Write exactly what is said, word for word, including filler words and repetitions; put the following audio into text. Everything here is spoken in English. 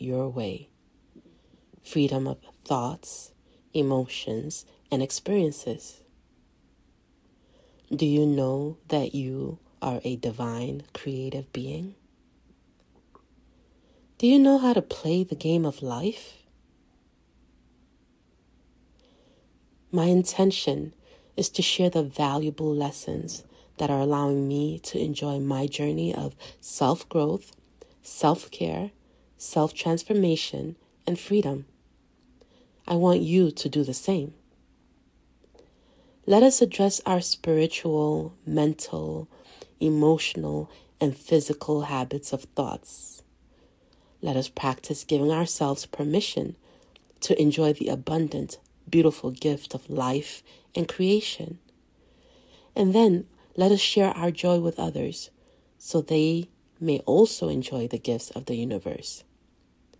your way. Freedom of thoughts, emotions, and experiences. Do you know that you are a divine, creative being? Do you know how to play the game of life? My intention is to share the valuable lessons that are allowing me to enjoy my journey of self-growth, self-care, self-transformation, and freedom. I want you to do the same. Let us address our spiritual, mental, emotional, and physical habits of thoughts. Let us practice giving ourselves permission to enjoy the abundant, beautiful gift of life and creation. And then let us share our joy with others so they may also enjoy the gifts of the universe.